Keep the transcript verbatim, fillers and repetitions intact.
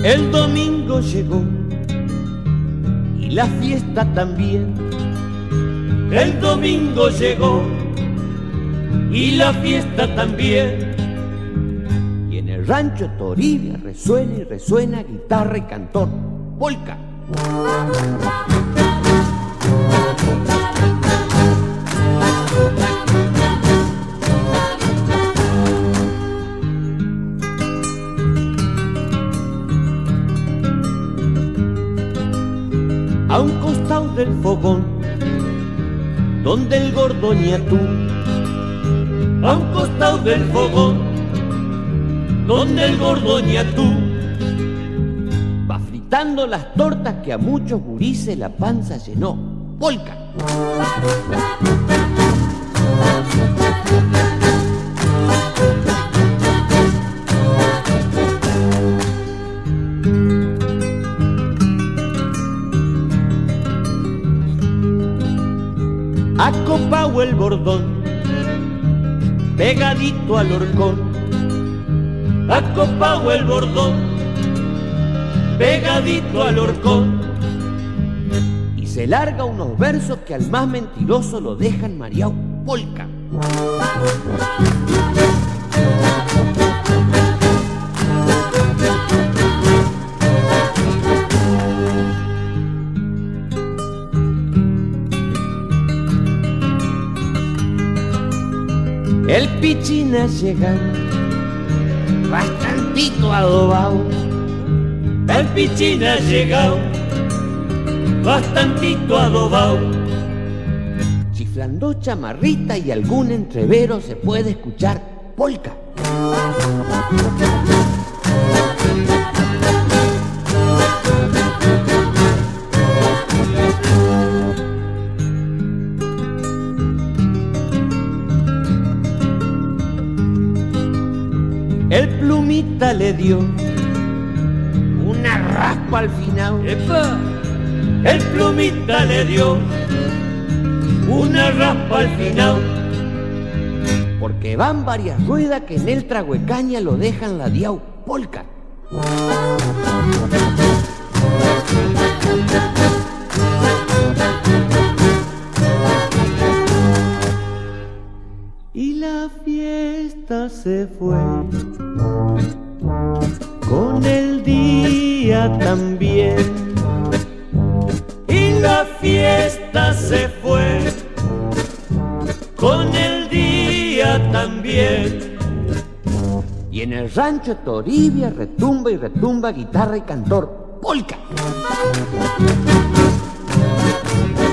El domingo llegó y la fiesta también. El domingo llegó y la fiesta también. Y en el rancho Toribia resuena y resuena guitarra y cantor, polka. A un costado del fogón, donde el gordo ñatú, a un costado del fogón, donde el gordo ñatú va fritando las tortas que a muchos gurises la panza llenó, polka. Acopao el bordón, pegadito al horcón. Acopao el bordón, pegadito al horcón. Y se larga unos versos que al más mentiroso lo dejan mareao, polka. El pichín ha llegado, bastantito adobado. El pichín ha llegado, bastantito adobado. Chiflando chamarrita y algún entrevero se puede escuchar, polka. El plumita le dio una raspa al final. ¡Epa! El plumita le dio una raspa al final. Porque van varias ruedas que en el trahuecaña lo dejan ladeao, polka. Y la fiesta se fue con el día también. Y la fiesta se fue con el día también. Y en el rancho Toribia retumba y retumba guitarra y cantor, polka.